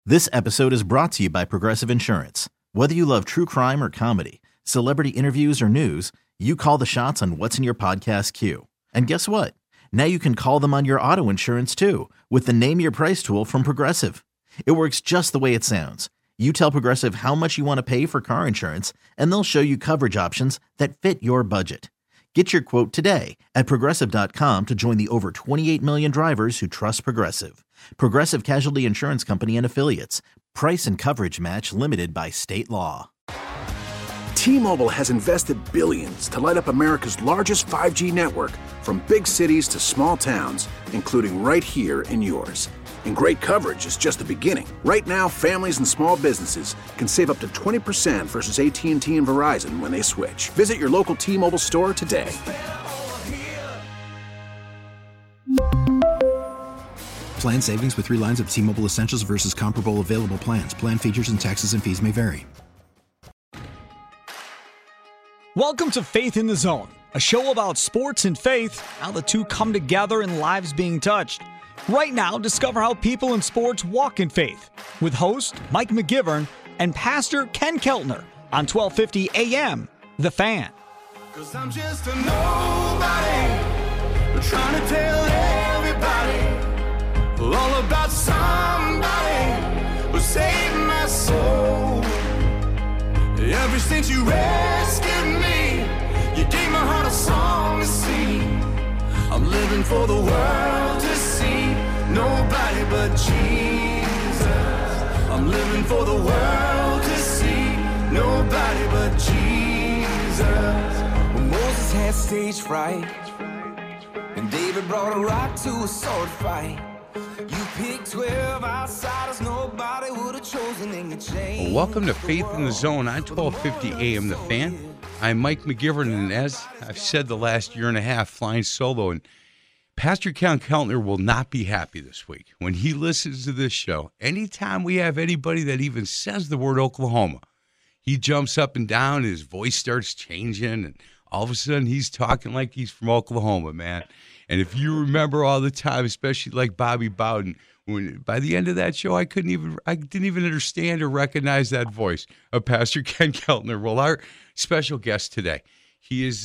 This episode is brought to you by Progressive Insurance. Whether you love true crime or comedy, celebrity interviews or news, you call the shots on what's in your podcast queue. And guess what? Now you can call them on your auto insurance too with the Name Your Price tool from Progressive. It works just the way it sounds. You tell Progressive how much you want to pay for car insurance, and they'll show you coverage options that fit your budget. Get your quote today at Progressive.com to join the over 28 million drivers who trust Progressive. Progressive Casualty Insurance Company and Affiliates. Price and coverage match limited by state law. T-Mobile has invested billions to light up America's largest 5G network, from big cities to small towns, including right here in yours. And great coverage is just the beginning. Right now, families and small businesses can save up to 20% versus AT&T and Verizon when they switch. Visit your local T-Mobile store today. Plan savings with 3 lines of T-Mobile Essentials versus comparable available plans. Plan features and taxes and fees may vary. Welcome to Faith in the Zone, a show about sports and faith, how the two come together and lives being touched. Right now, discover how people in sports walk in faith with host Mike McGivern and Pastor Ken Keltner on 1250 AM, The Fan. 'Cause I'm just a nobody, trying to tell everybody all about somebody who saved my soul. Ever since you rescued me, you gave my heart a song to sing. I'm living for the world to see, nobody but Jesus. I'm living for the world to see, nobody but Jesus. When Moses had stage fright, and David brought a rock to a sword fight, you picked 12 outsiders, nobody would have chosen in your chain. Welcome to Faith in the Zone on 1250 AM The Fan. I'm Mike McGivern, and as I've said the last year and a half, flying solo, and Pastor Ken Keltner will not be happy this week. When he listens to this show, anytime we have anybody that even says the word Oklahoma, he jumps up and down, his voice starts changing, and all of a sudden he's talking like he's from Oklahoma, man. And if you remember all the time, especially like Bobby Bowden, when by the end of that show, I didn't even understand or recognize that voice of Pastor Ken Keltner. Well, our special guest today, lives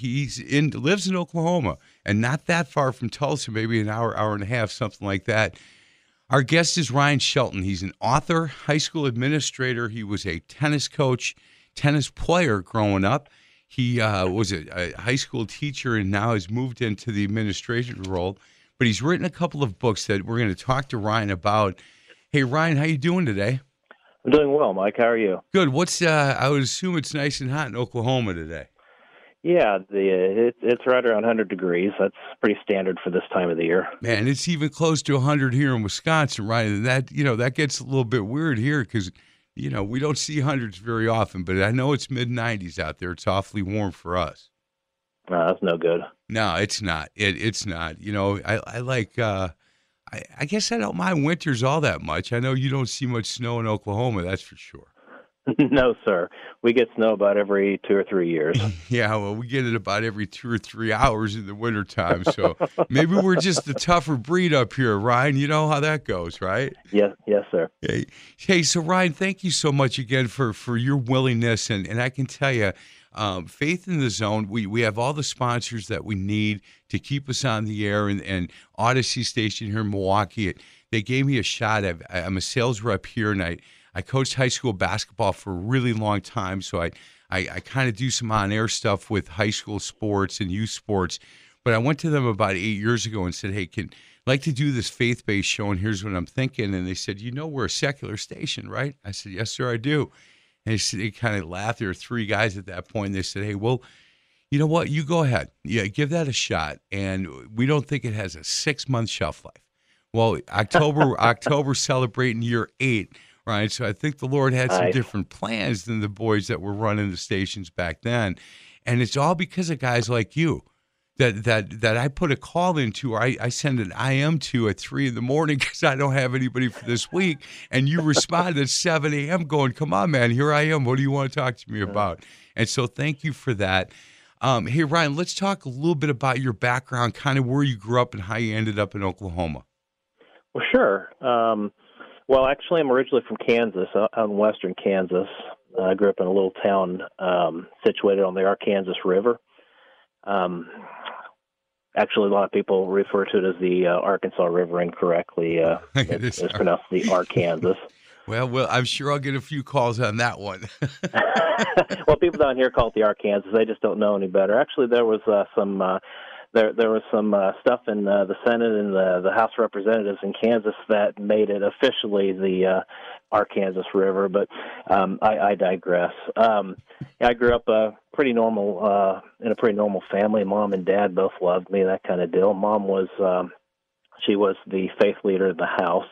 in Oklahoma and not that far from Tulsa, maybe an hour and a half, something like that. Our guest is Ryan Shelton. He's an author, high school administrator. He was a tennis coach, tennis player growing up. He was a high school teacher and now has moved into the administration role. But he's written a couple of books that we're going to talk to Ryan about. Hey, Ryan, how you doing today? I'm doing well, Mike. How are you? Good. I would assume it's nice and hot in Oklahoma today. Yeah, it's right around 100 degrees. That's pretty standard for this time of the year. Man, it's even close to 100 here in Wisconsin, right? And that gets a little bit weird here because, we don't see hundreds very often, but I know it's mid-90s out there. It's awfully warm for us. No, that's no good. No, it's not. It's not. I like, I guess I don't mind winters all that much. I know you don't see much snow in Oklahoma, that's for sure. No, sir. We get snow about every 2 or 3 years. Yeah, well, we get it about every 2 or 3 hours in the wintertime. So maybe we're just the tougher breed up here, Ryan. You know how that goes, right? Yes, sir. Hey, so Ryan, thank you so much again for your willingness. And I can tell you, Faith in the Zone, we have all the sponsors that we need to keep us on the air. And Odyssey Station here in Milwaukee, they gave me a shot. I'm a sales rep here, and I coached high school basketball for a really long time, so I kind of do some on-air stuff with high school sports and youth sports. But I went to them about 8 years ago and said, hey, I'd like to do this faith-based show, and here's what I'm thinking. And they said, we're a secular station, right? I said, yes, sir, I do. And they kind of laughed. There were 3 guys at that point. They said, hey, well, you know what? You go ahead. Yeah, give that a shot. And we don't think it has a 6-month shelf life. Well, October celebrating year 8. Right, so I think the Lord had some different plans than the boys that were running the stations back then, and it's all because of guys like you that I put a call into, or I send an IM to at 3 in the morning because I don't have anybody for this week, and you respond at 7 a.m. going, come on, man, here I am. What do you want to talk to me about? And so thank you for that. Hey, Ryan, let's talk a little bit about your background, kind of where you grew up and how you ended up in Oklahoma. Well, sure. Well, actually, I'm originally from Kansas, out in western Kansas. I grew up in a little town situated on the Arkansas River. Actually, a lot of people refer to it as the Arkansas River incorrectly. It's pronounced the Arkansas. Well, I'm sure I'll get a few calls on that one. Well, people down here call it the Arkansas. They just don't know any better. Actually, there was some stuff in the Senate and the House of Representatives in Kansas that made it officially the Arkansas River. But I digress. I grew up in a pretty normal family. Mom and Dad both loved me, that kind of deal. Mom was she was the faith leader of the house.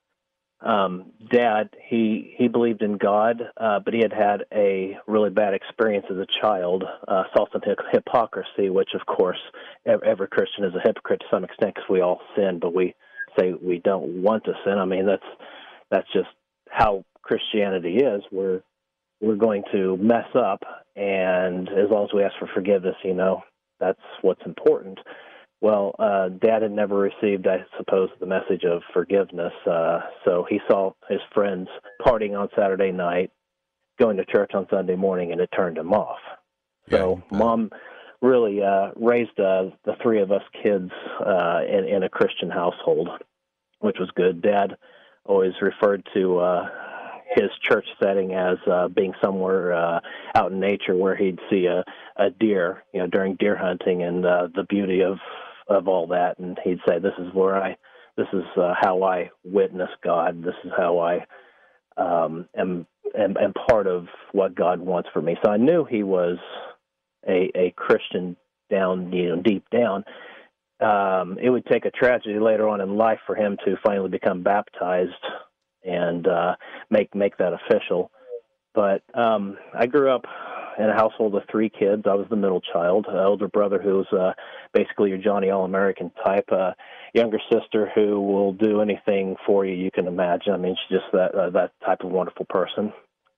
Dad, he believed in God, but he had a really bad experience as a child, saw some hypocrisy, which, of course, every Christian is a hypocrite to some extent because we all sin, but we say we don't want to sin. I mean, that's just how Christianity is. We're going to mess up, and as long as we ask for forgiveness, that's what's important. Well, Dad had never received, I suppose, the message of forgiveness, so he saw his friends partying on Saturday night, going to church on Sunday morning, and it turned him off. So Mom really raised the three of us kids in a Christian household, which was good. Dad always referred to his church setting as being somewhere out in nature where he'd see a deer, during deer hunting, and the beauty of all that, and he'd say, "This is how I witness God. This is how I am part of what God wants for me." So I knew he was a Christian down, deep down. It would take a tragedy later on in life for him to finally become baptized and make that official. But I grew up in a household of three kids. I was the middle child, an older brother who was basically your Johnny All-American type, a younger sister who will do anything for you can imagine. I mean, she's just that type of wonderful person.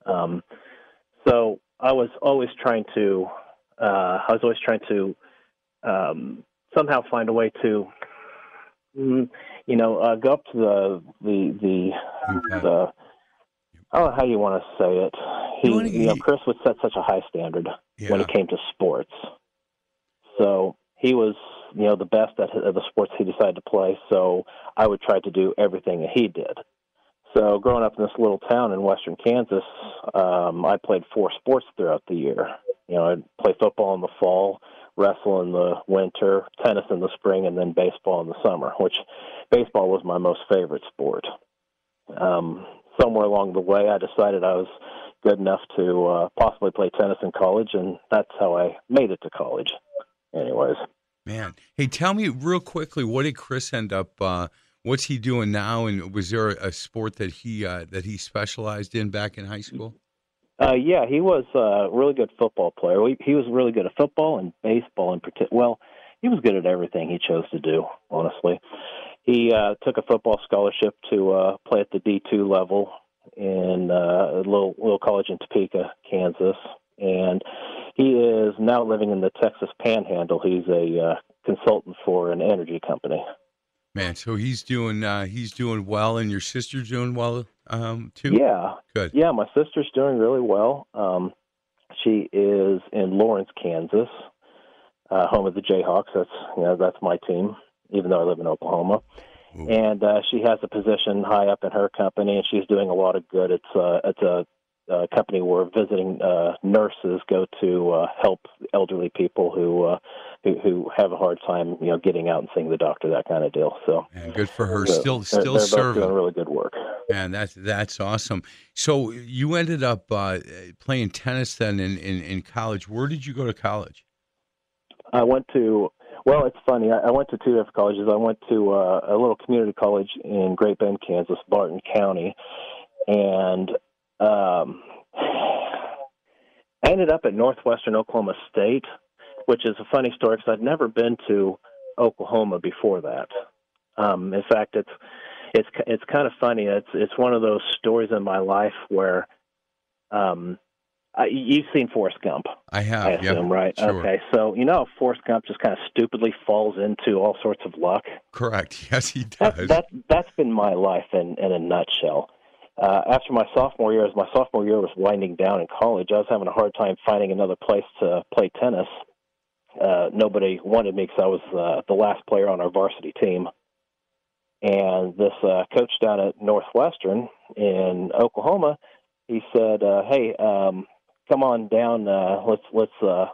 So I was always trying to somehow find a way to, go up to the I don't know how you want to say it. Chris would set such a high standard when it came to sports. So he was, the best at the sports he decided to play. So I would try to do everything that he did. So growing up in this little town in western Kansas, I played 4 sports throughout the year. I'd play football in the fall, wrestle in the winter, tennis in the spring, and then baseball in the summer, which baseball was my most favorite sport. Somewhere along the way, I decided I was good enough to possibly play tennis in college, and that's how I made it to college. Anyways. Man. Hey, tell me real quickly, what did Chris end up, what's he doing now, and was there a sport that he specialized in back in high school? Yeah, he was a really good football player. He was really good at football and baseball in particular. Well, he was good at everything he chose to do, honestly. He took a football scholarship to play at the D2 level in a little college in Topeka, Kansas, and he is now living in the Texas Panhandle. He's a consultant for an energy company. Man, so he's doing well, and your sister's doing well too? Yeah. Good. Yeah, my sister's doing really well. She is in Lawrence, Kansas, home of the Jayhawks. That's my team, even though I live in Oklahoma. Ooh. And she has a position high up in her company, and she's doing a lot of good. It's a company where visiting nurses go to help elderly people who have a hard time, getting out and seeing the doctor, that kind of deal. So, and good for her. They're still both serving. Doing really good work. Man, that's awesome. So you ended up playing tennis then in college. Where did you go to college? I went to. Well, it's funny. I went to 2 different colleges. I went to a little community college in Great Bend, Kansas, Barton County, and I ended up at Northwestern Oklahoma State, which is a funny story because I'd never been to Oklahoma before that. In fact, it's kind of funny. It's one of those stories in my life where You've seen Forrest Gump. I have, I assume, right? Sure. Okay, so Forrest Gump just kind of stupidly falls into all sorts of luck. Correct. Yes, he does. That's been my life in a nutshell. After my sophomore year, as my sophomore year was winding down in college, I was having a hard time finding another place to play tennis. Nobody wanted me because I was the last player on our varsity team. And this coach down at Northwestern in Oklahoma, he said, "Hey, come on down. Let's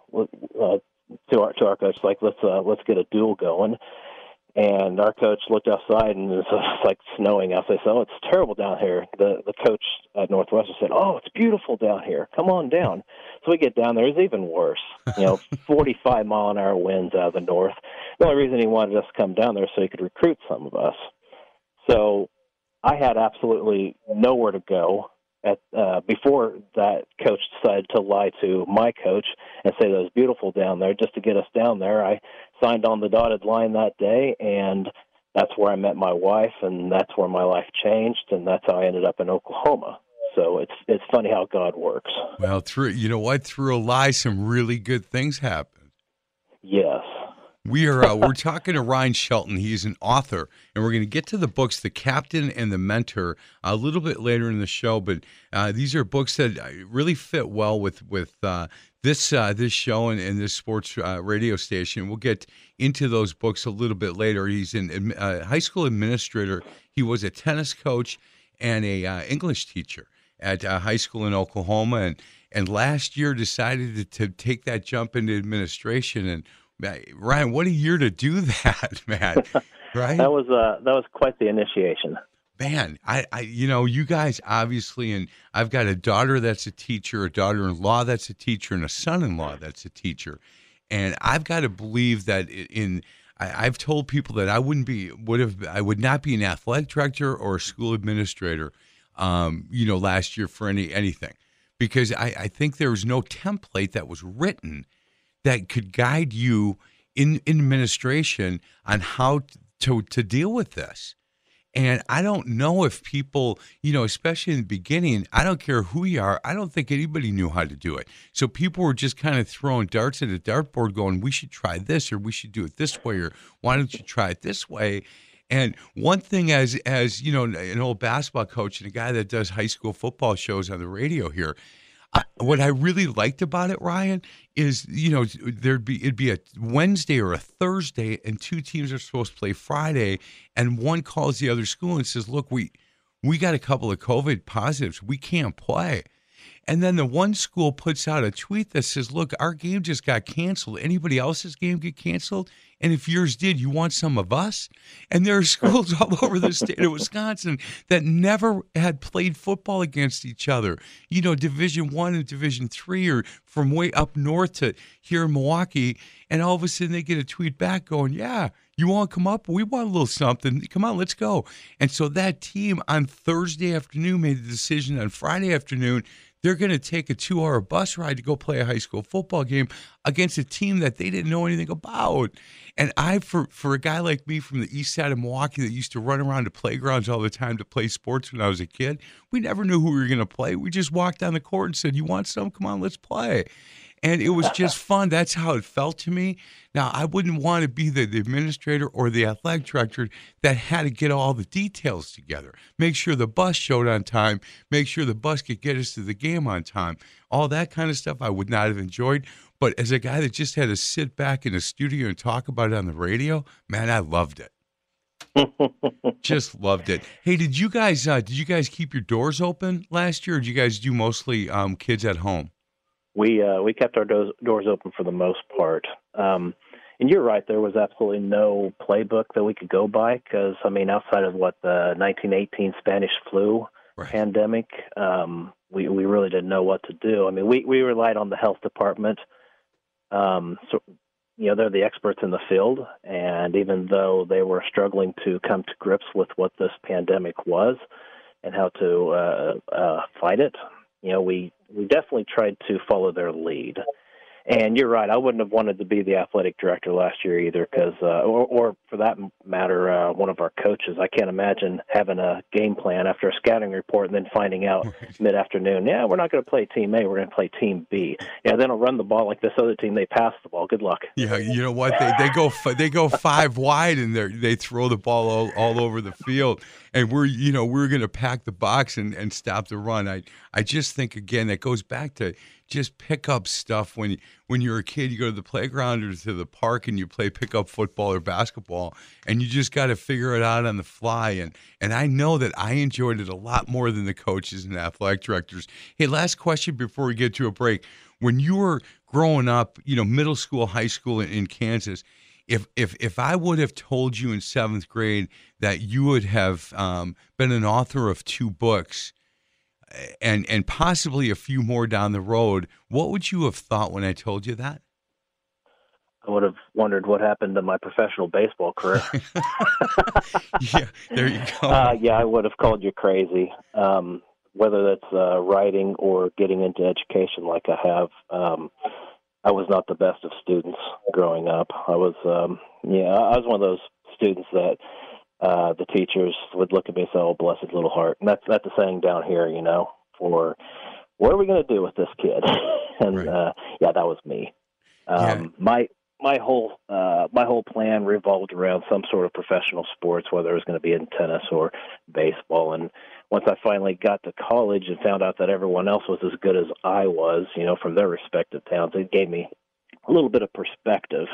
to our coach, like let's get a duel going." And our coach looked outside, and it's like snowing outside. So it's terrible down here. The coach at Northwestern said, "Oh, it's beautiful down here. Come on down." So we get down there. It's even worse. 45-mile-an-hour winds out of the north. The only reason he wanted us to come down there is so he could recruit some of us. So I had absolutely nowhere to go. Before that coach decided to lie to my coach and say that it was beautiful down there just to get us down there, I signed on the dotted line that day, and that's where I met my wife, and that's where my life changed, and that's how I ended up in Oklahoma. So it's funny how God works. Well, through a lie, some really good things happened. Yes. We're talking to Ryan Shelton. He's an author, and we're going to get to the books, The Captain and the Mentor, a little bit later in the show. But these are books that really fit well with this show and this sports radio station. We'll get into those books a little bit later. He's a high school administrator. He was a tennis coach and a English teacher at a high school in Oklahoma, and last year decided to take that jump into administration. And Ryan, what a year to do that, man! Right? That was quite the initiation. Man, you guys obviously, and I've got a daughter that's a teacher, a daughter-in-law that's a teacher, and a son-in-law that's a teacher, and I've got to believe that I've told people that I would not be an athletic director or a school administrator, last year for anything, because I think there was no template that was written that could guide you in administration on how to deal with this. And I don't know if people, especially in the beginning, I don't care who you are, I don't think anybody knew how to do it. So people were just kind of throwing darts at a dartboard going, we should try this, or we should do it this way, or why don't you try it this way? And one thing as an old basketball coach and a guy that does high school football shows on the radio here, what I really liked about it, Ryan, is it'd be a Wednesday or a Thursday, and two teams are supposed to play Friday, and one calls the other school and says, "Look, we got a couple of COVID positives, we can't play." And then the one school puts out a tweet that says, "Look, our game just got canceled. Anybody else's game get canceled? And if yours did, you want some of us?" And there are schools all over the state of Wisconsin that never had played football against each other. Division I and Division III, or from way up north to here in Milwaukee. And all of a sudden they get a tweet back going, "Yeah, you want to come up? We want a little something. Come on, let's go." And so that team on Thursday afternoon made the decision on Friday afternoon they're going to take a 2-hour bus ride to go play a high school football game against a team that they didn't know anything about. And for a guy like me from the east side of Milwaukee that used to run around to playgrounds all the time to play sports when I was a kid, we never knew who we were going to play. We just walked down the court and said, "You want some? Come on, let's play." And it was just fun. That's how it felt to me. Now, I wouldn't want to be the administrator or the athletic director that had to get all the details together. Make sure the bus showed on time. Make sure the bus could get us to the game on time. All that kind of stuff I would not have enjoyed. But as a guy that just had to sit back in a studio and talk about it on the radio, man, I loved it. Just loved it. Hey, did you guys keep your doors open last year, or did you guys do mostly kids at home? We kept our doors open for the most part. And you're right, there was absolutely no playbook that we could go by because, outside of the 1918 Spanish flu pandemic, we really didn't know what to do. We relied on the health department. They're the experts in the field, and even though they were struggling to come to grips with what this pandemic was and how to fight it, we definitely tried to follow their lead. And you're right. I wouldn't have wanted to be the athletic director last year either, because, or for that matter, one of our coaches. I can't imagine having a game plan after a scouting report and then finding out mid-afternoon, yeah, we're not going to play Team A, we're going to play Team B. Yeah, they don't run the ball like this other team. They pass the ball. Good luck. Yeah, you know what? They go five wide and they throw the ball all over the field. And we're going to pack the box and stop the run. I just think, again, that goes back to just pick up stuff. When you're a kid, you go to the playground or to the park and you play pickup football or basketball, and you just got to figure it out on the fly. And I know that I enjoyed it a lot more than the coaches and athletic directors. Hey, last question before we get to a break. When you were growing up, middle school, high school in Kansas, if I would have told you in 7th grade that you would have been an author of 2 books and possibly a few more down the road, what would you have thought when I told you that? I would have wondered what happened to my professional baseball career. Yeah, there you go. Yeah, I would have called you crazy. Whether that's writing or getting into education like I have, I was not the best of students growing up. I was one of those students that the teachers would look at me and say, "Oh, blessed little heart." And that's the saying down here, for what are we going to do with this kid? And right. that was me. My whole plan revolved around some sort of professional sports, whether it was going to be in tennis or baseball. And once I finally got to college and found out that everyone else was as good as I was, from their respective towns, it gave me a little bit of perspective,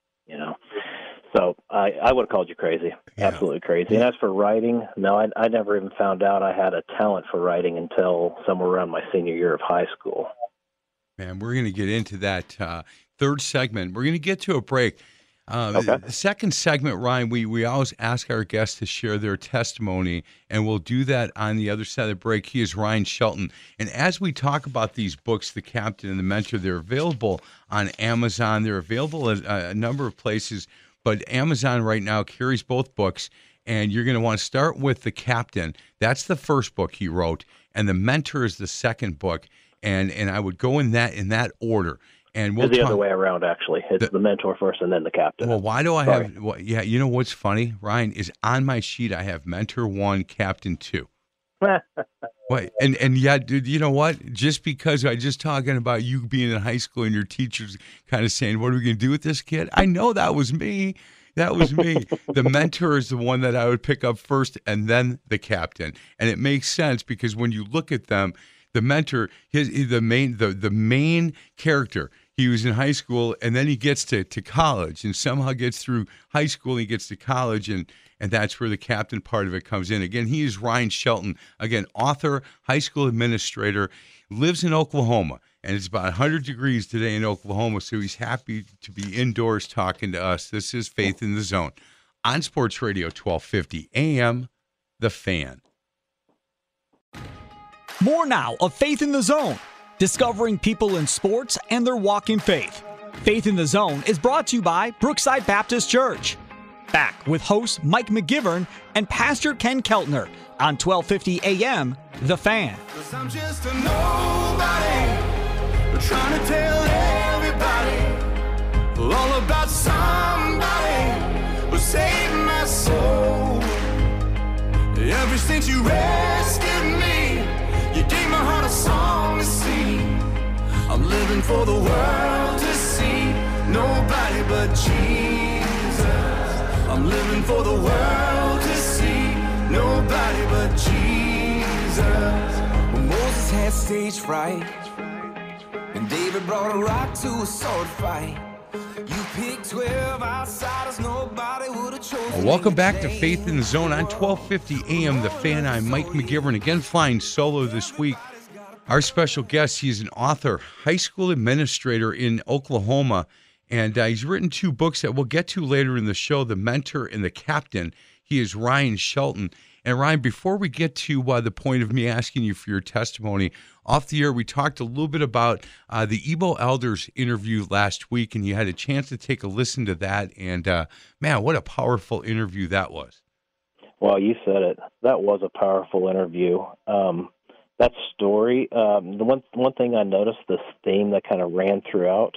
So I would have called you crazy, absolutely crazy. And as for writing, no, I never even found out I had a talent for writing until somewhere around my senior year of high school. Man, we're going to get into that third segment. We're going to get to a break. Okay. The second segment, Ryan, we always ask our guests to share their testimony, and we'll do that on the other side of the break. He is Ryan Shelton. And as we talk about these books, The Captain and The Mentor, they're available on Amazon. They're available at a number of places, but Amazon right now carries both books, and you're going to want to start with The Captain. That's the first book he wrote, and The Mentor is the second book, and I would go in that order. And it's the other way around, actually. It's the mentor first and then the captain. Well, why do I have... Well, yeah, you know what's funny, Ryan, is on my sheet I have Mentor 1, Captain 2. Wait, and yeah, dude, you know what? Just because I just talking about you being in high school and your teachers kind of saying, what are we going to do with this kid? I know that was me. That was me. The mentor is the one that I would pick up first and then the captain. And it makes sense because when you look at them, the mentor, the main character, he was in high school, and then he gets to college, and somehow gets through high school, and he gets to college, and that's where the captain part of it comes in. Again, he is Ryan Shelton, again, author, high school administrator, lives in Oklahoma, and it's about 100 degrees today in Oklahoma, so he's happy to be indoors talking to us. This is Faith in the Zone on Sports Radio 1250 AM, The Fan. More now of Faith in the Zone, discovering people in sports and their walk in faith. Faith in the Zone is brought to you by Brookside Baptist Church. Back with host Mike McGivern and Pastor Ken Keltner on 1250 AM, The Fan. 'Cause I'm just a nobody, trying to tell everybody all about somebody who saved my soul. Ever since you rescued me, you gave my heart a song to sing. I'm living for the world to see, nobody but Jesus. I'm living for the world to see, nobody but Jesus. When Moses had stage fright, and David brought a rock to a sword fight, you picked 12 outsiders, nobody would have chosen. Welcome back to Faith in the Zone on 1250 AM, The Fan. I'm Mike McGivern, again flying solo this week. Our special guest, he is an author, high school administrator in Oklahoma, and he's written 2 books that we'll get to later in the show, The Mentor and The Captain. He is Ryan Shelton. And Ryan, before we get to the point of me asking you for your testimony, off the air, we talked a little bit about the Ebo Elders interview last week, and you had a chance to take a listen to that. And, man, what a powerful interview that was. Well, you said it. That was a powerful interview. That story, the one thing I noticed, this theme that kind of ran throughout,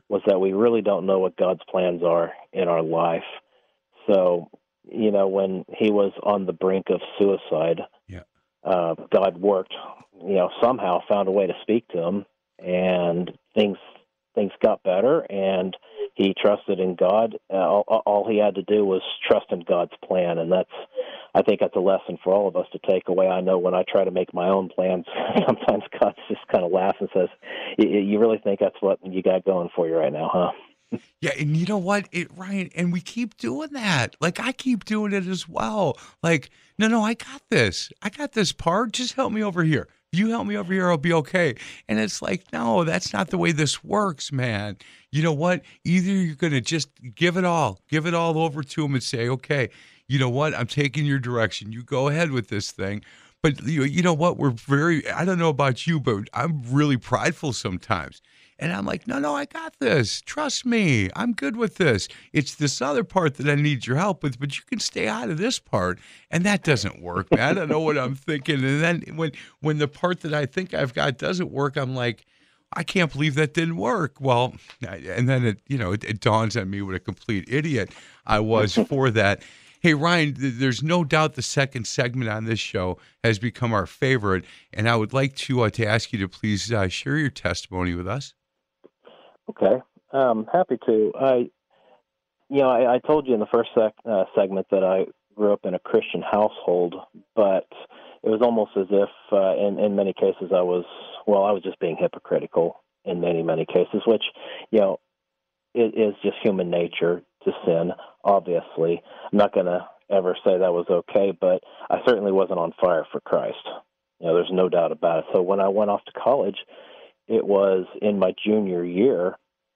was that we really don't know what God's plans are in our life. So, when he was on the brink of suicide, God worked, somehow found a way to speak to him, and things got better, and he trusted in God. All he had to do was trust in God's plan, and I think that's a lesson for all of us to take away. I know when I try to make my own plans, sometimes God just kind of laughs and says, "You really think that's what you got going for you right now, huh?" Yeah, and you know what, Ryan, and we keep doing that. Like, I keep doing it as well. Like, no, I got this. I got this part. Just help me over here. If you help me over here, I'll be okay. And it's like, no, that's not the way this works, man. You know what? Either you're going to just give it all over to him and say, okay, you know what? I'm taking your direction. You go ahead with this thing. But you know what? I don't know about you, but I'm really prideful sometimes. And I'm like, no, I got this. Trust me. I'm good with this. It's this other part that I need your help with, but you can stay out of this part. And that doesn't work, man. I don't know what I'm thinking. And then when the part that I think I've got doesn't work, I'm like, I can't believe that didn't work. Well, and then it dawns on me what a complete idiot I was for that. Hey, Ryan, there's no doubt the second segment on this show has become our favorite, and I would like to ask you to please share your testimony with us. Okay, happy to. I told you in the first segment that I grew up in a Christian household, but it was almost as if in many cases I was just being hypocritical in many, many cases, which, it is just human nature to sin, obviously. I'm not going to ever say that was okay, but I certainly wasn't on fire for Christ. There's no doubt about it. So when I went off to college, it was in my junior year,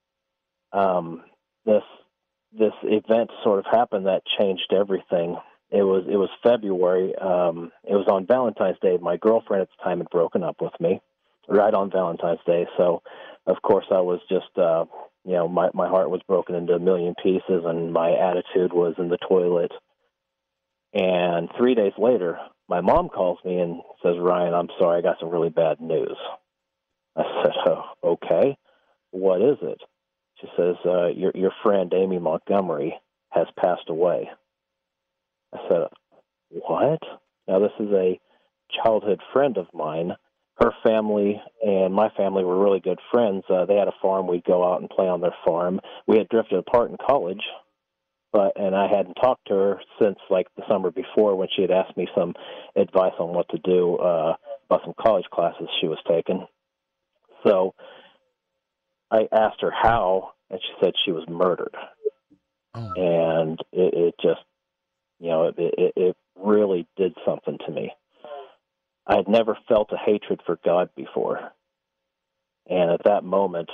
this event sort of happened that changed everything. It was February. It was on Valentine's Day. My girlfriend at the time had broken up with me right on Valentine's Day. So, of course, I was just, my heart was broken into a million pieces, and my attitude was in the toilet. And 3 days later, my mom calls me and says, "Ryan, I'm sorry, I got some really bad news." I said, "Oh, okay. What is it?" She says, your friend Amy Montgomery has passed away." I said, "What?" Now, this is a childhood friend of mine. Her family and my family were really good friends. They had a farm. We'd go out and play on their farm. We had drifted apart in college, and I hadn't talked to her since like the summer before when she had asked me some advice on what to do about some college classes she was taking. So I asked her how, and she said she was murdered. Oh. And it just, it really did something to me. I had never felt a hatred for God before. And at that moment,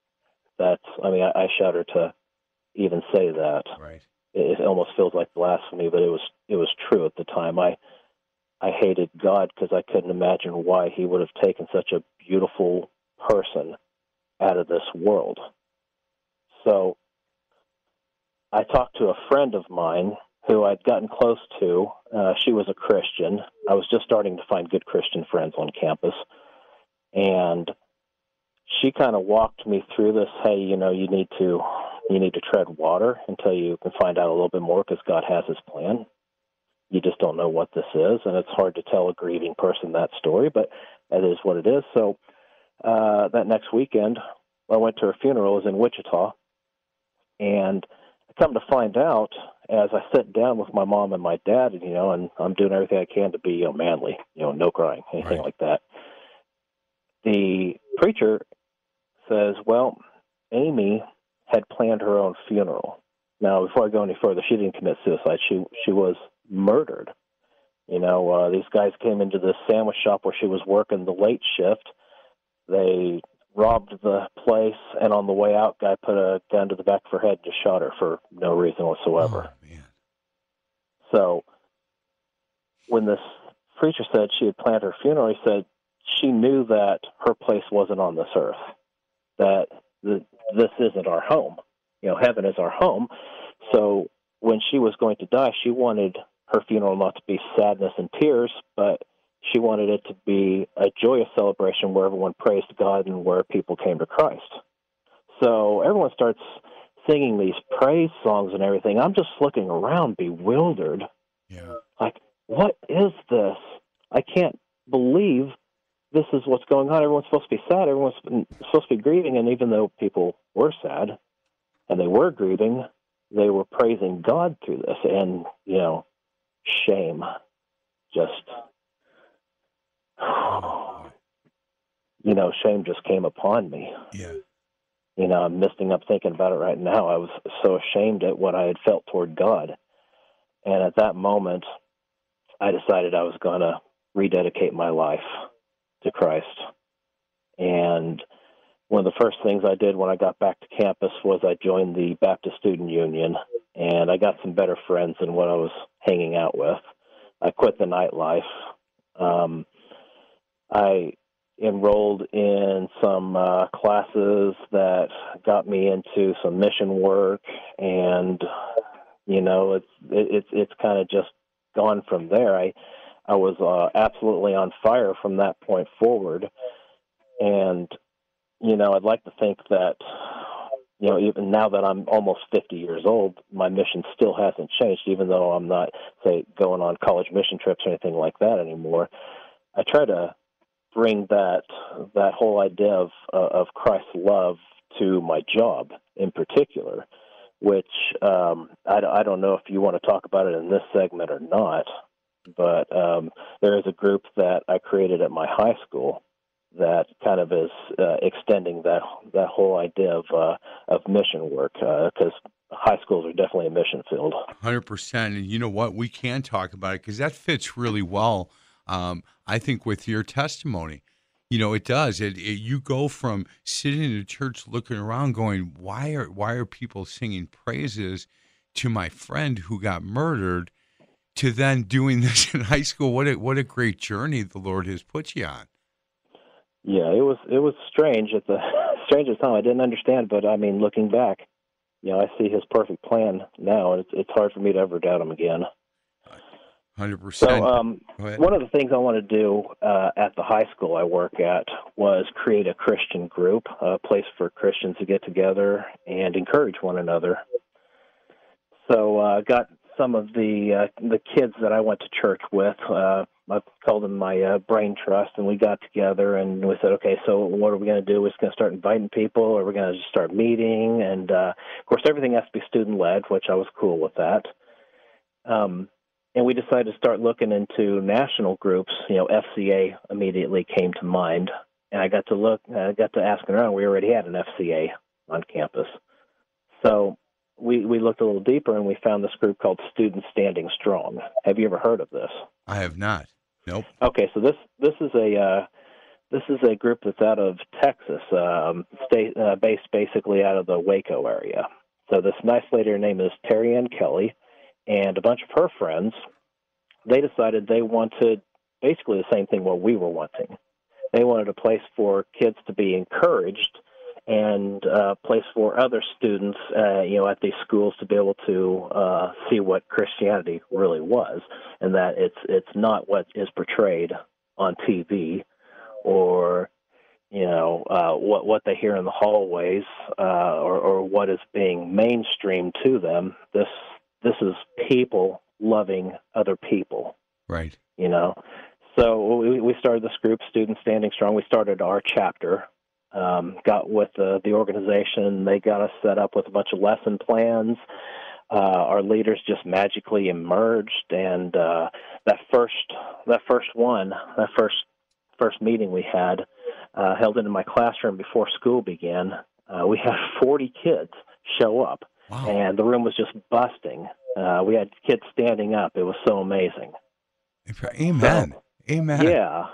I shudder to even say that. Right. It almost feels like blasphemy, but it was true at the time. I hated God because I couldn't imagine why he would have taken such a beautiful person out of this world. So I talked to a friend of mine who I'd gotten close to. She was a Christian. I was just starting to find good Christian friends on campus. And she kind of walked me through this, hey, you need to tread water until you can find out a little bit more because God has his plan. You just don't know what this is, and it's hard to tell a grieving person that story, but that is what it is. So that next weekend, I went to her funeral. It was in Wichita, and I come to find out as I sit down with my mom and my dad, and I'm doing everything I can to be manly, no crying, anything like that. The preacher says, well, Amy had planned her own funeral. Now, before I go any further, she didn't commit suicide. She was murdered. These guys came into this sandwich shop where she was working the late shift. They robbed the place, and on the way out, guy put a gun to the back of her head and just shot her for no reason whatsoever. Oh, man. So when this preacher said she had planned her funeral, he said she knew that her place wasn't on this earth, that this isn't our home. Heaven is our home. So when she was going to die, she wanted her funeral not to be sadness and tears, but she wanted it to be a joyous celebration where everyone praised God and where people came to Christ. So everyone starts singing these praise songs and everything. I'm just looking around bewildered. Yeah. Like, what is this? I can't believe this is what's going on. Everyone's supposed to be sad. Everyone's supposed to be grieving. And even though people were sad and they were grieving, they were praising God through this. And, shame just, shame just came upon me. Yeah. I'm misting up thinking about it right now. I was so ashamed at what I had felt toward God. And at that moment, I decided I was going to rededicate my life to Christ. And one of the first things I did when I got back to campus was I joined the Baptist Student Union, and I got some better friends than what I was hanging out with. I quit the nightlife. I enrolled in some classes that got me into some mission work, and it's kind of just gone from there. I was absolutely on fire from that point forward, and I'd like to think that even now that I'm almost 50 years old, my mission still hasn't changed, even though I'm not, say, going on college mission trips or anything like that anymore. I try to bring that whole idea of Christ's love to my job in particular, which I don't know if you want to talk about it in this segment or not, but there is a group that I created at my high school that kind of is extending that whole idea of mission work, because high schools are definitely a mission field. 100%. And you know what? We can talk about it because that fits really well, I think, with your testimony. It does. You go from sitting in a church looking around going, why are people singing praises to my friend who got murdered, to then doing this in high school? What a great journey the Lord has put you on. Yeah, it was strange at the strangest time. I didn't understand, but looking back, I see His perfect plan now, and it's hard for me to ever doubt Him again. 100%. So, one of the things I want to do at the high school I work at was create a Christian group, a place for Christians to get together and encourage one another. So, I got some of the kids that I went to church with. I called them my brain trust, and we got together and we said, okay, so what are we going to do? We're just going to start inviting people, or we're going to just start meeting? And, of course, everything has to be student-led, which I was cool with that. And we decided to start looking into national groups. FCA immediately came to mind, and I got to asking around. We already had an FCA on campus. So we looked a little deeper, and we found this group called Students Standing Strong. Have you ever heard of this? I have not. Nope. Okay, so this is a group that's out of Texas, based basically out of the Waco area. So this nice lady, her name is Terry Ann Kelly, and a bunch of her friends, they decided they wanted basically the same thing what we were wanting. They wanted a place for kids to be encouraged, and a place for other students, at these schools to be able to see what Christianity really was, and that it's not what is portrayed on TV, or what they hear in the hallways, or what is being mainstreamed to them. This is people loving other people. Right. So we started this group, Students Standing Strong. We started our chapter, got with the organization. They got us set up with a bunch of lesson plans. Our leaders just magically emerged, and that first meeting we had, held in my classroom before school began. We had 40 kids show up. Wow. And the room was just busting. We had kids standing up. It was so amazing. Amen. Amen. Yeah.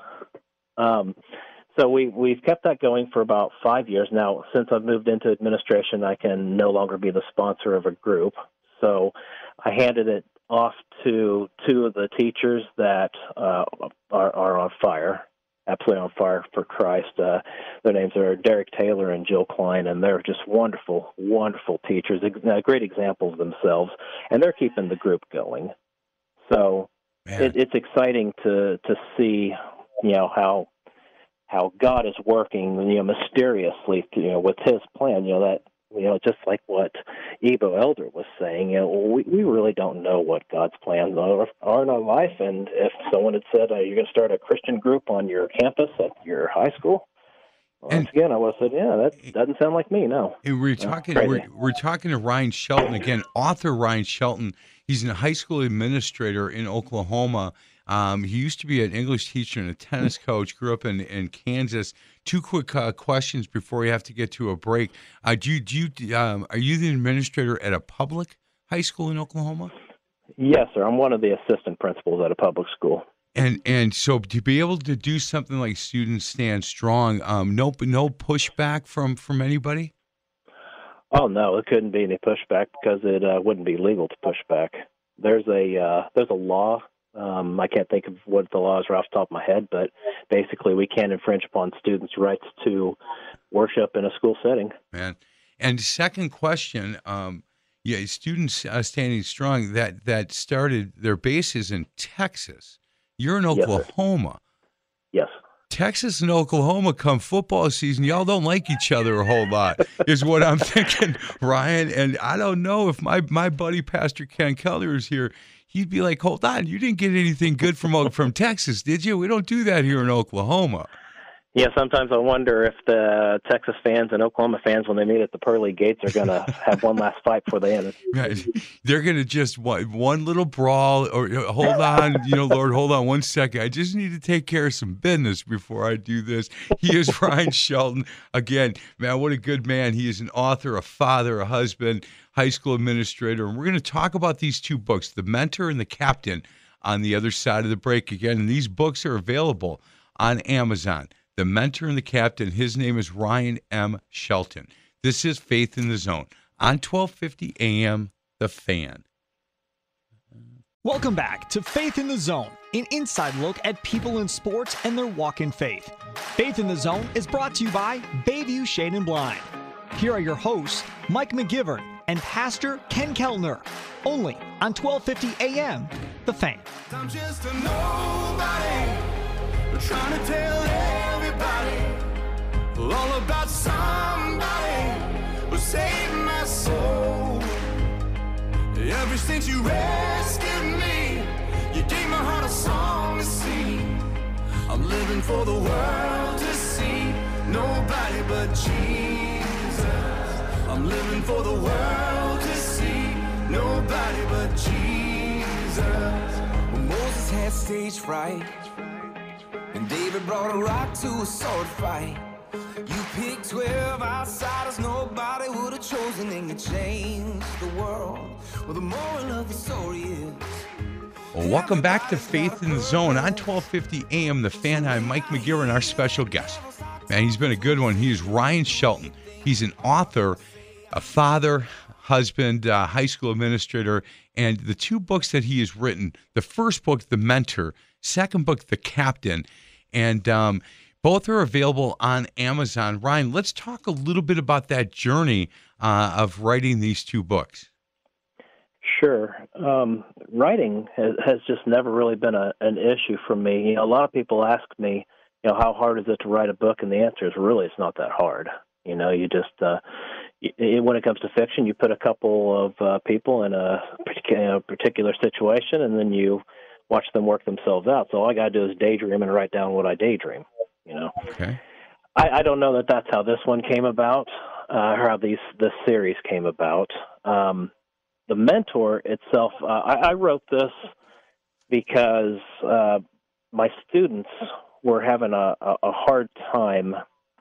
So we've kept that going for about 5 years now. Since I've moved into administration, I can no longer be the sponsor of a group. So I handed it off to two of the teachers that are on fire, absolutely on fire for Christ. Their names are Derek Taylor and Jill Klein, and they're just wonderful, wonderful teachers, great examples themselves, and they're keeping the group going. So it's exciting to see, how how God is working, mysteriously, with His plan. That just like what Ebo Elder was saying, we really don't know what God's plans are in our life. And if someone had said, you're going to start a Christian group on your campus at your high school, once again, I would have said, that doesn't sound like me, no. We're talking to Ryan Shelton, again, author Ryan Shelton. He's a high school administrator in Oklahoma. He used to be an English teacher and a tennis coach, grew up in Kansas. Two quick questions before we have to get to a break. Are you the administrator at a public high school in Oklahoma? Yes, sir. I'm one of the assistant principals at a public school. And so to be able to do something like Students Stand Strong, no pushback from anybody? Oh, no, it couldn't be any pushback because it wouldn't be legal to push back. There's a law. I can't think of what the law is right off the top of my head, but basically we can't infringe upon students' rights to worship in a school setting. Man. And second question, Students Standing Strong, that started, their base is in Texas. You're in Oklahoma. Yes. Texas and Oklahoma come football season, y'all don't like each other a whole lot, is what I'm thinking, Ryan. And I don't know if my buddy Pastor Ken Keller is here. He'd be like, hold on, you didn't get anything good from Texas, did you? We don't do that here in Oklahoma. Yeah, sometimes I wonder if the Texas fans and Oklahoma fans, when they meet at the pearly gates, are going to have one last fight before they end. They're going to just one little brawl, or hold on, Lord, hold on one second. I just need to take care of some business before I do this. He is Ryan Shelton. Again, man, what a good man. He is an author, a father, a husband, high school administrator. And we're going to talk about these two books, The Mentor and The Captain, on the other side of the break again. And these books are available on Amazon. The Mentor and the Captain. His name is Ryan M. Shelton. This is Faith in the Zone on 1250 AM, The Fan. Welcome back to Faith in the Zone, an inside look at people in sports and their walk in faith. Faith in the Zone is brought to you by Bayview Shade and Blind. Here are your hosts, Mike McGivern and Pastor Ken Kellner, only on 1250 AM, The Fan. I'm just a nobody, trying to tell everybody all about somebody who saved my soul. Ever since you rescued me, you gave my heart a song to sing. I'm living for the world to see, nobody but Jesus. I'm living for the world to see, nobody but Jesus. When Moses had stage fright, and David brought a rock to a sword fight. You picked 12 outsiders nobody would have chosen, and you changed the world. Well, the moral of the story is... Well, welcome back to Faith in the Zone on 1250 AM, The Fan. I'm Mike McGivern, our special guest. Man, he's been a good one. He is Ryan Shelton. He's an author, a father, husband, high school administrator, and the two books that he has written, the first book, The Mentor, second book, The Captain, and both are available on Amazon. Ryan, let's talk a little bit about that journey of writing these two books. Sure. Writing has just never really been an issue for me. A lot of people ask me, how hard is it to write a book? And the answer is really it's not that hard. You just, when it comes to fiction, you put a couple of people in a particular situation, and then you watch them work themselves out. So all I got to do is daydream and write down what I daydream, Okay. I don't know that that's how this one came about, or how this series came about. The Mentor itself, I wrote this because my students were having a hard time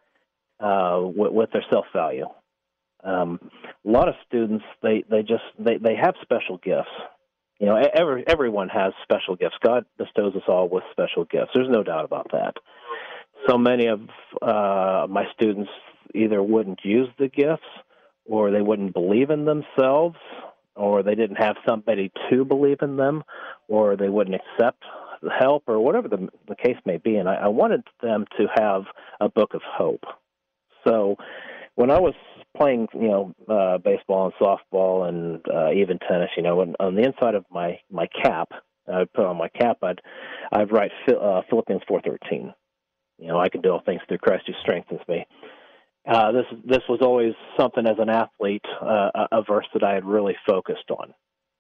with their self-value. A lot of students, they have special gifts. Everyone has special gifts. God bestows us all with special gifts. There's no doubt about that. So many of my students either wouldn't use the gifts, or they wouldn't believe in themselves, or they didn't have somebody to believe in them, or they wouldn't accept the help, or whatever the case may be. And I wanted them to have a book of hope. So when I was playing, baseball and softball and even tennis, on the inside of my cap, I'd put on my cap, I'd write Philippians 4:13. I can do all things through Christ who strengthens me. This was always something as an athlete, a verse that I had really focused on.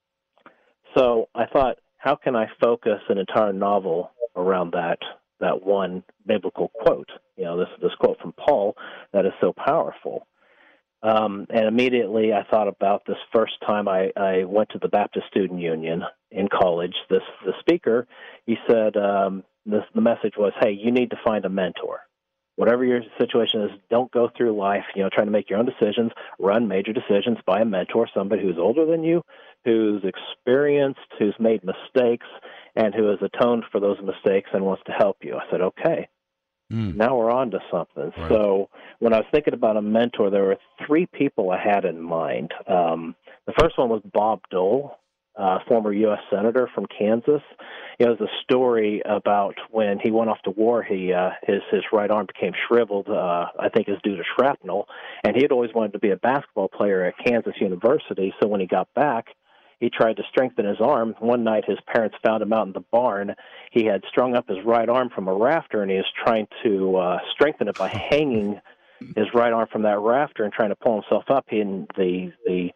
So I thought, how can I focus an entire novel around that one biblical quote? This quote from Paul that is so powerful. And immediately I thought about this first time I went to the Baptist Student Union in college. The speaker, he said, the message was, hey, you need to find a mentor. Whatever your situation is, don't go through life, trying to make your own decisions. Run major decisions by a mentor, somebody who's older than you, who's experienced, who's made mistakes, and who has atoned for those mistakes and wants to help you. I said, okay. Now we're on to something. Right. So when I was thinking about a mentor, there were 3 people I had in mind. The first one was Bob Dole, former U.S. Senator from Kansas. It was a story about when he went off to war, his right arm became shriveled, I think is due to shrapnel, and he had always wanted to be a basketball player at Kansas University, so when he got back, he tried to strengthen his arm. One night his parents found him out in the barn. He had strung up his right arm from a rafter, and he was trying to strengthen it by hanging his right arm from that rafter and trying to pull himself up. The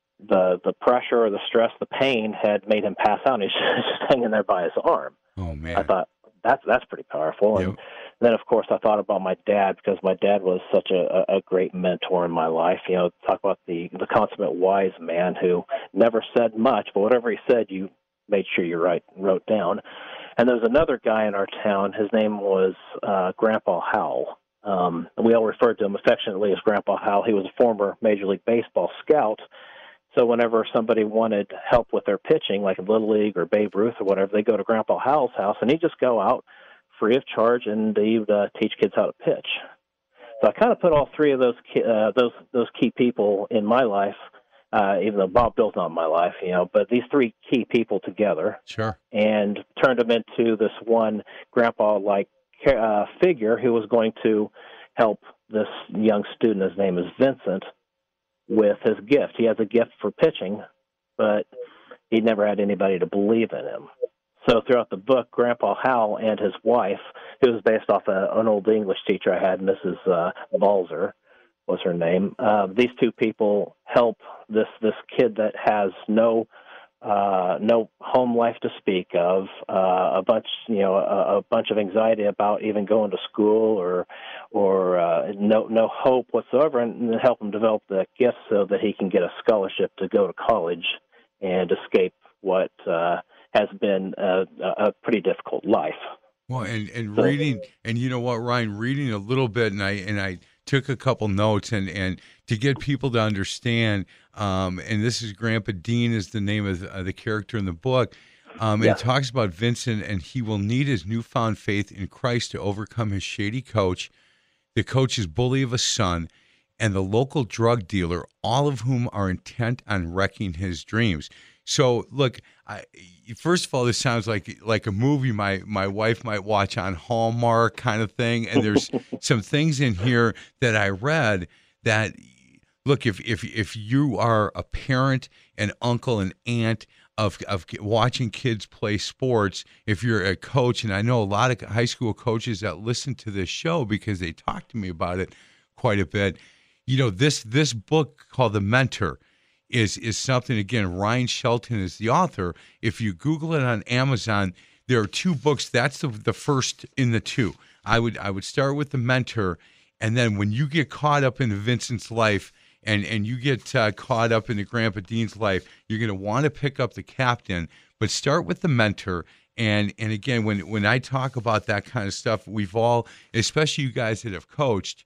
pressure or the stress, the pain had made him pass out, and he's just hanging there by his arm. Oh, man. I thought, that's pretty powerful. Yep. And then, of course, I thought about my dad, because my dad was such a great mentor in my life. Talk about the consummate wise man who never said much, but whatever he said, you made sure you wrote down. And there was another guy in our town. His name was Grandpa Howell. And we all referred to him affectionately as Grandpa Howell. He was a former Major League Baseball scout. So whenever somebody wanted help with their pitching, like in Little League or Babe Ruth or whatever, they go to Grandpa Howell's house, and he'd just go out free of charge, and he would teach kids how to pitch. So I kind of put all 3 of those key people in my life, even though Bob Dole's not in my life, but these 3 key people together, sure, and turned them into this one grandpa-like figure who was going to help this young student. His name is Vincent, with his gift. He has a gift for pitching, but he never had anybody to believe in him. So throughout the book, Grandpa Howell and his wife, who was based off an old English teacher I had, Mrs. Balzer was her name, these 2 people help this kid that has no home life to speak of, a bunch of anxiety about even going to school or no hope whatsoever, and help him develop the gift so that he can get a scholarship to go to college and escape what has been a pretty difficult life. Well, and reading, and you know what, Ryan, reading a little bit, and I took a couple notes, and to get people to understand, and this is Grandpa Dean is the name of the character in the book. It talks about Vincent, and he will need his newfound faith in Christ to overcome his shady coach, the coach's bully of a son, and the local drug dealer, all of whom are intent on wrecking his dreams. So, look, first of all, this sounds like a movie my wife might watch on Hallmark kind of thing. And there's some things in here that I read that, look, if you are a parent, an uncle, an aunt of watching kids play sports, if you're a coach, and I know a lot of high school coaches that listen to this show because they talk to me about it quite a bit. This book called The Mentor is something, again, Ryan Shelton is the author. If you Google it on Amazon, there are 2 books. That's the first in the 2. I would start with The Mentor, and then when you get caught up in Vincent's life and you get caught up in the Grandpa Dean's life, you're going to want to pick up The Captain, but start with The Mentor. And again, when I talk about that kind of stuff, we've all, especially you guys that have coached,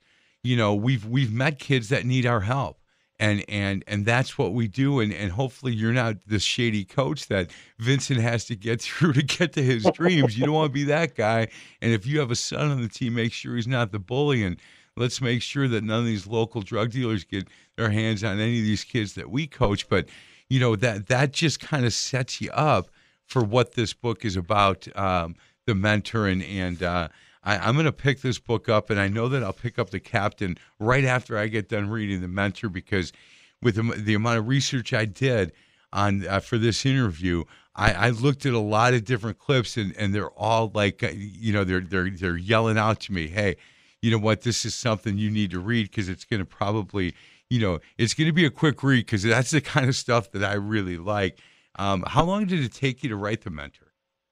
we've met kids that need our help. And that's what we do. And hopefully you're not the shady coach that Vincent has to get through to get to his dreams. You don't want to be that guy. And if you have a son on the team, make sure he's not the bully. And let's make sure that none of these local drug dealers get their hands on any of these kids that we coach. But, that just kind of sets you up for what this book is about, The Mentor. And I'm going to pick this book up, and I know that I'll pick up The Captain right after I get done reading The Mentor, because with the amount of research I did, on for this interview, I looked at a lot of different clips, and they're all like, they're yelling out to me, hey, you know what, this is something you need to read because it's going to probably, it's going to be a quick read because that's the kind of stuff that I really like. How long did it take you to write The Mentor?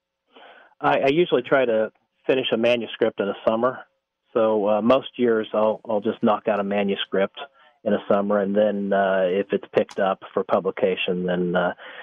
I usually try to finish a manuscript in a summer. So most years I'll just knock out a manuscript in a summer, and then if it's picked up for publication, then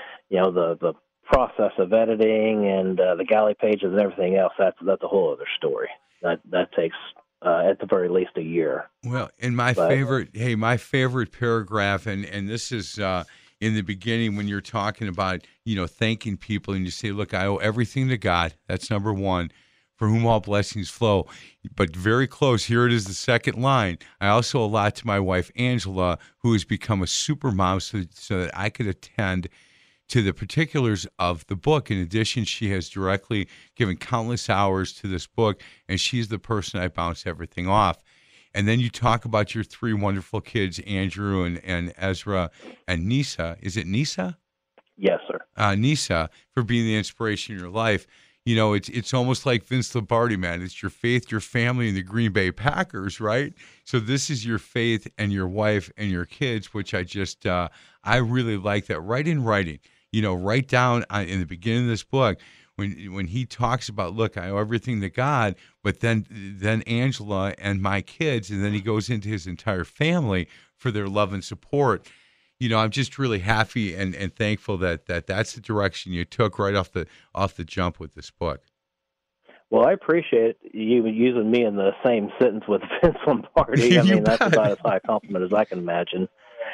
the process of editing and the galley pages and everything else, that's a whole other story. That takes at the very least a year. Well, and my favorite paragraph, and this is in the beginning when you're talking about thanking people, and you say, look, I owe everything to God. That's number one, for whom all blessings flow. But very close, here it is, the second line. I also owe a lot to my wife, Angela, who has become a super mom so that I could attend to the particulars of the book. In addition, she has directly given countless hours to this book, and she's the person I bounce everything off. And then you talk about your three wonderful kids, Andrew and Ezra and Nisa. Is it Nisa? Yes, sir. Nisa, for being the inspiration in your life. It's almost like Vince Lombardi, man. It's your faith, your family, and the Green Bay Packers, right? So this is your faith and your wife and your kids, which I really like that. Right in writing, write down in the beginning of this book, when he talks about, look, I owe everything to God, but then Angela and my kids, and then he goes into his entire family for their love and support. I'm just really happy and thankful that's the direction you took right off the jump with this book. Well, I appreciate you using me in the same sentence with Vince Lombardi. I mean, that's about as high a compliment as I can imagine.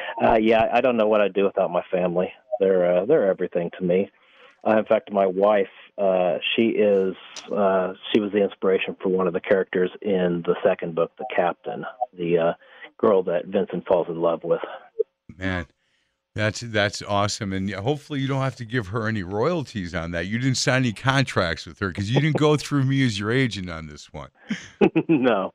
I don't know what I'd do without my family. They're everything to me. In fact, my wife, she was the inspiration for one of the characters in the second book, The Captain, the girl that Vincent falls in love with. Man, that's awesome. And hopefully you don't have to give her any royalties on that. You didn't sign any contracts with her because you didn't go through me as your agent on this one. No.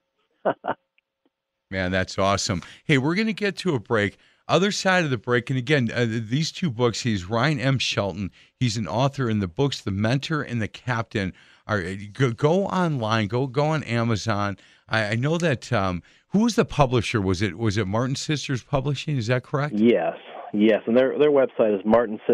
Man, that's awesome. Hey, we're going to get to a break. Other side of the break, and again, these two books, he's Ryan M. Shelton. He's an author in the books The Mentor and The Captain. Go online, go on Amazon. I know that, who was the publisher? Was it Martin Sisters Publishing? Is that correct? Yes, and their website is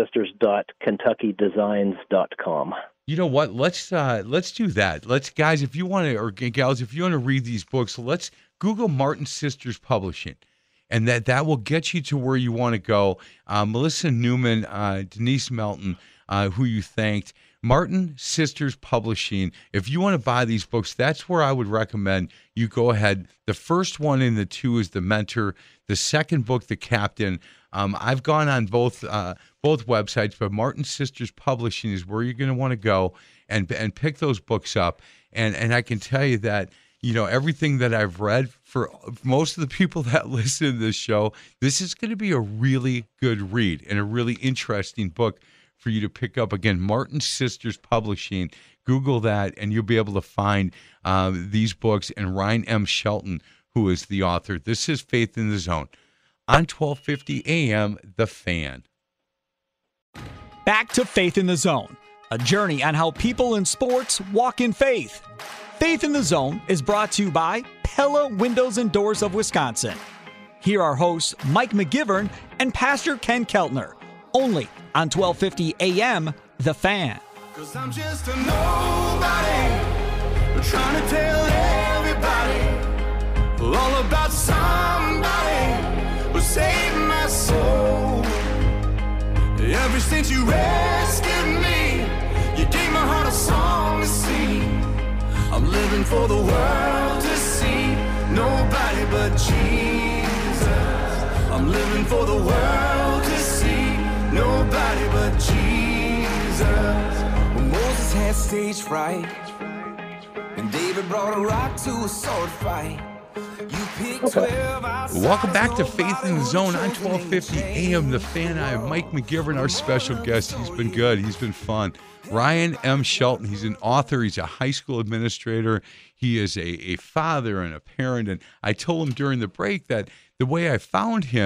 martinsisters.kentuckydesigns.com. You know what? Let's do that. Guys, if you want to, or gals, if you want to read these books, let's Google Martin Sisters Publishing. And that will get you to where you want to go. Melissa Newman, Denise Melton, who you thanked, Martin Sisters Publishing. If you want to buy these books, that's where I would recommend you go ahead. The first one in the two is The Mentor. The second book, The Captain. I've gone on both websites, but Martin Sisters Publishing is where you're going to want to go and pick those books up. And I can tell you that, everything that I've read, for most of the people that listen to this show, this is going to be a really good read and a really interesting book for you to pick up. Again, Martin Sisters Publishing. Google that, and you'll be able to find these books and Ryan M. Shelton, who is the author. This is Faith in the Zone on 1250 AM, The Fan. Back to Faith in the Zone, a journey on how people in sports walk in faith. Faith in the Zone is brought to you by Pella Windows and Doors of Wisconsin. Here are hosts Mike McGivern and Pastor Ken Keltner, only on 1250 AM, The Fan. 'Cause I'm just a nobody, trying to tell everybody all about somebody who saved my soul. Ever since you rescued me, you gave my heart a song to sing. I'm living for the world to see, nobody but Jesus. I'm living for the world to see, nobody but Jesus. When Moses had stage fright, and David brought a rock to a sword fight. You picked 12 outside. Welcome back to Faith in the Zone on 1250 AM, The Fan. I have Mike McGivern, our special guest. He's been good. He's been fun. Ryan M. Shelton, he's an author. He's a high school administrator. He is a father and a parent. And I told him during the break that the way I found him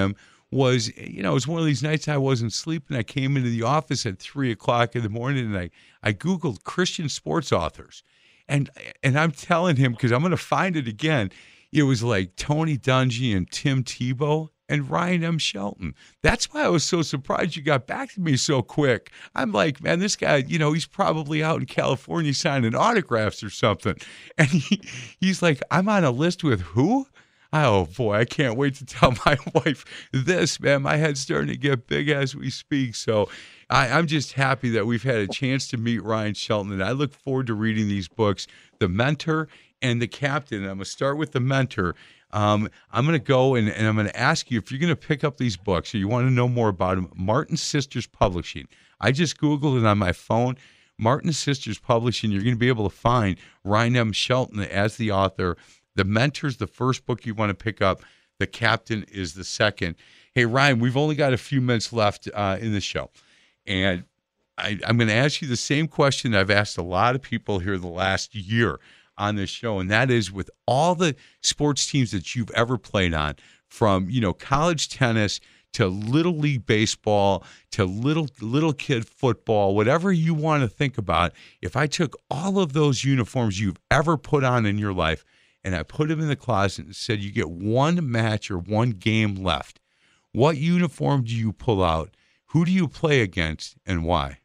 was, it was one of these nights I wasn't sleeping. I came into the office at 3:00 in the morning, and I Googled Christian sports authors. And I'm telling him, because I'm going to find it again, it was like Tony Dungy and Tim Tebow and Ryan M. Shelton. That's why I was so surprised you got back to me so quick. I'm like, man, this guy, he's probably out in California signing autographs or something. And he's like, I'm on a list with who? Oh, boy, I can't wait to tell my wife this, man. My head's starting to get big as we speak. So I'm just happy that we've had a chance to meet Ryan Shelton, and I look forward to reading these books, The Mentor and The Captain. And I'm going to start with The Mentor. I'm going to go and I'm going to ask you if you're going to pick up these books or you want to know more about them. Martin Sisters Publishing. I just Googled it on my phone. Martin Sisters Publishing. You're going to be able to find Ryan M. Shelton as the author. The Mentor's the first book you want to pick up. The Captain is the second. Hey, Ryan, we've only got a few minutes left in the show. And I'm going to ask you the same question I've asked a lot of people here the last year on this show, and that is, with all the sports teams that you've ever played on, from college tennis to little league baseball to little kid football, whatever you want to think about, if I took all of those uniforms you've ever put on in your life and I put them in the closet and said you get one match or one game left, what uniform do you pull out? Who do you play against, and why?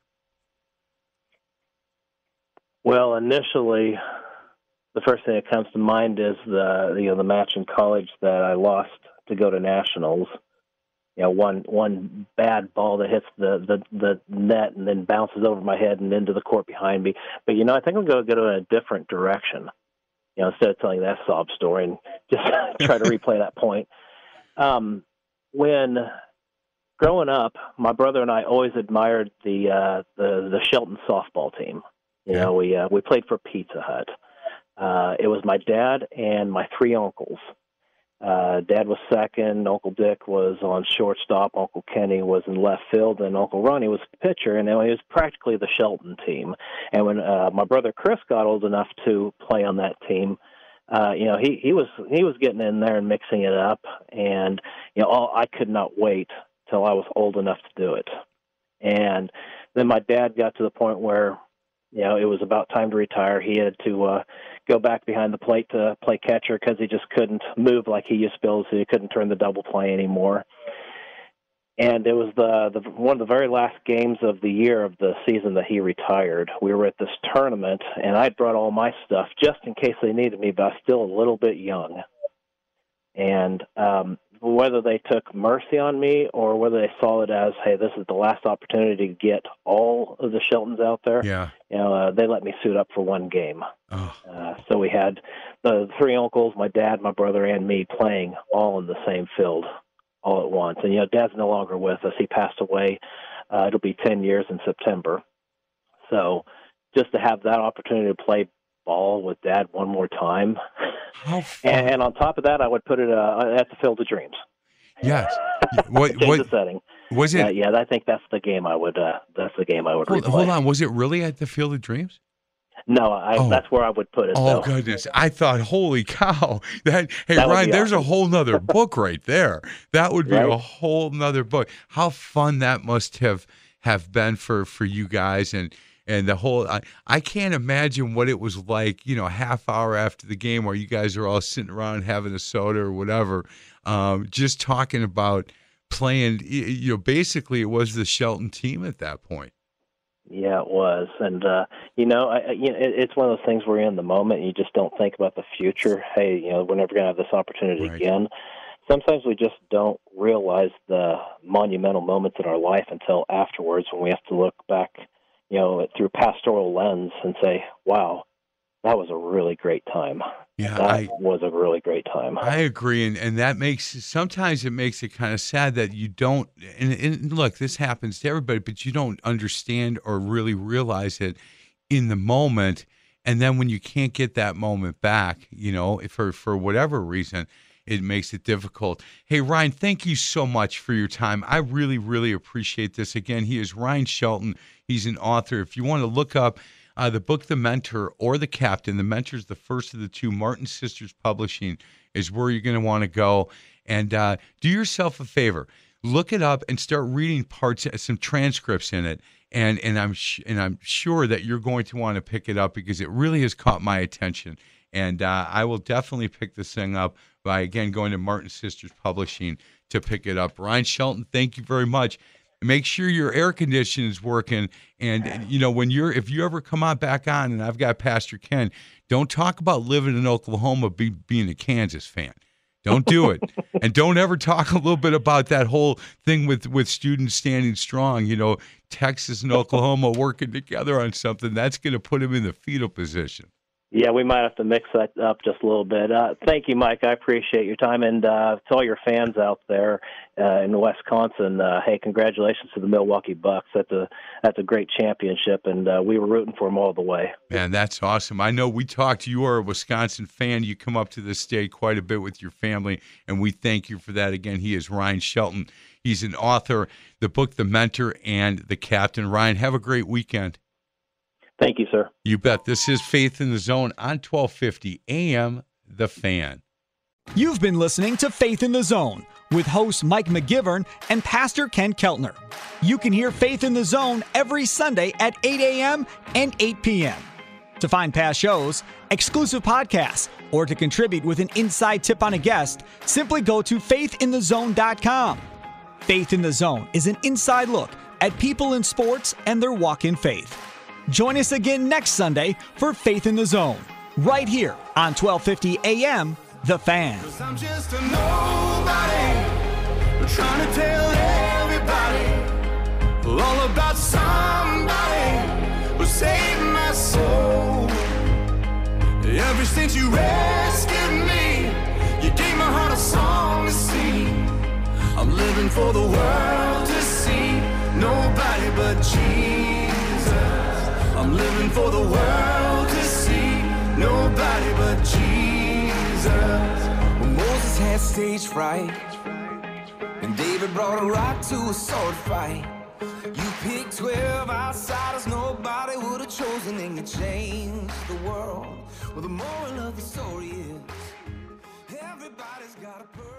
Well, initially, the first thing that comes to mind is the match in college that I lost to go to nationals. One bad ball that hits the net and then bounces over my head and into the court behind me. But I think I'm going to go in a different direction. Instead of telling that sob story and just try to replay that point. When growing up, my brother and I always admired the Shelton softball team. We played for Pizza Hut. It was my dad and my three uncles. Dad was second, Uncle Dick was on shortstop, Uncle Kenny was in left field, and Uncle Ronnie was the pitcher, and it was practically the Shelton team. And when my brother Chris got old enough to play on that team, he was getting in there and mixing it up, and I could not wait till I was old enough to do it. And then my dad got to the point where it was about time to retire. He had to go back behind the plate to play catcher because he just couldn't move like he used to be able to. He couldn't turn the double play anymore. And it was one of the very last games of the year of the season that he retired. We were at this tournament, and I brought all my stuff just in case they needed me, but I was still a little bit young. And whether they took mercy on me or whether they saw it as, hey, this is the last opportunity to get all of the Sheltons out there, they let me suit up for one game. Oh. So we had the three uncles, my dad, my brother, and me playing all in the same field all at once. And, Dad's no longer with us. He passed away. It'll be 10 years in September. So just to have that opportunity to play ball with Dad one more time. And on top of that, I would put it at the Field of Dreams. Yes. What the setting? Was it? I think that's the game I would. That's the game I would replay. Hold on. Was it really at the Field of Dreams? No, that's where I would put it. Oh, goodness. I thought, holy cow. Ryan, there's awesome. A whole nother book right there. That would be a whole nother book. How fun that must have been for you guys. And the whole, I can't imagine what it was like, a half hour after the game where you guys are all sitting around having a soda or whatever, just talking about playing, basically it was the Shelton team at that point. Yeah, it was. And, it's one of those things where you're in the moment and you just don't think about the future. Hey, we're never going to have this opportunity again. Sometimes we just don't realize the monumental moments in our life until afterwards when we have to look back, through pastoral lens and say, wow, that was a really great time. Yeah, that was a really great time. I agree. And that sometimes it makes it kind of sad that you don't, and look, this happens to everybody, but you don't understand or really realize it in the moment. And then when you can't get that moment back, for whatever reason, it makes it difficult. Hey, Ryan, thank you so much for your time. I really, really appreciate this. Again, he is Ryan Shelton. He's an author. If you want to look up the book, The Mentor or The Captain, The Mentor is the first of the two. Martin Sisters Publishing is where you're going to want to go. And do yourself a favor. look it up and start reading some transcripts in it. And I'm sure that you're going to want to pick it up because it really has caught my attention. And I will definitely pick this thing up by, again, going to Martin Sisters Publishing to pick it up. Ryan Shelton, thank you very much. Make sure your air conditioning is working. And, if you ever come on back on, and I've got Pastor Ken, don't talk about living in Oklahoma being a Kansas fan. Don't do it. And don't ever talk a little bit about that whole thing with students standing strong, Texas and Oklahoma working together on something. That's going to put them in the fetal position. Yeah, we might have to mix that up just a little bit. Thank you, Mike. I appreciate your time. And to all your fans out there in Wisconsin, hey, congratulations to the Milwaukee Bucks. That's a great championship, and we were rooting for them all the way. Man, that's awesome. I know we talked. You are a Wisconsin fan. You come up to the state quite a bit with your family, and we thank you for that. Again, he is Ryan Shelton. He's an author, the book The Mentor and The Captain. Ryan, have a great weekend. Thank you, sir. You bet. This is Faith in the Zone on 1250 AM, The Fan. You've been listening to Faith in the Zone with host Mike McGivern and Pastor Ken Keltner. You can hear Faith in the Zone every Sunday at 8 a.m. and 8 p.m. To find past shows, exclusive podcasts, or to contribute with an inside tip on a guest, simply go to faithinthezone.com. Faith in the Zone is an inside look at people in sports and their walk in faith. Join us again next Sunday for Faith in the Zone, right here on 1250 AM, The Fan. 'Cause I'm just a nobody, trying to tell everybody all about somebody who saved my soul. Ever since you rescued me, you gave my heart a song to sing. I'm living for the world to see, nobody but Jesus. I'm living for the world to see, nobody but Jesus. When Moses had stage fright, and David brought a rock to a sword fight, you picked 12 outsiders nobody would have chosen, and you changed the world. Well, the moral of the story is, everybody's got a purpose.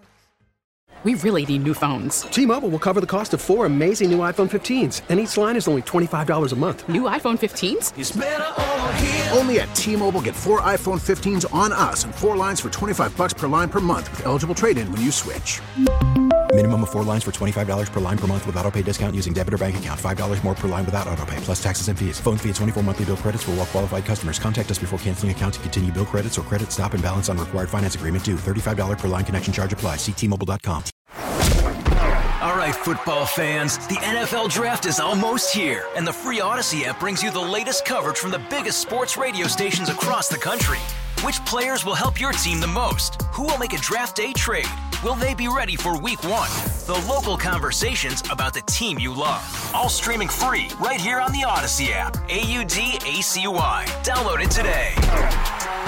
We really need new phones. T-Mobile will cover the cost of 4 amazing new iPhone 15s, and each line is only $25 a month. New iPhone 15s? It's better over here. Only at T-Mobile, get 4 iPhone 15s on us and 4 lines for $25 per line per month with eligible trade-in when you switch. Minimum of 4 lines for $25 per line per month with autopay discount using debit or bank account. $5 more per line without autopay, plus taxes and fees. Phone fee at 24 monthly bill credits for well-qualified customers. Contact us before canceling account to continue bill credits or credit stop and balance on required finance agreement due. $35 per line connection charge applies. See T-Mobile.com. All right, football fans, the NFL Draft is almost here, and the free Odyssey app brings you the latest coverage from the biggest sports radio stations across the country. Which players will help your team the most? Who will make a draft day trade? Will they be ready for week 1? The local conversations about the team you love. All streaming free right here on the Odyssey app. AUDACY. Download it today.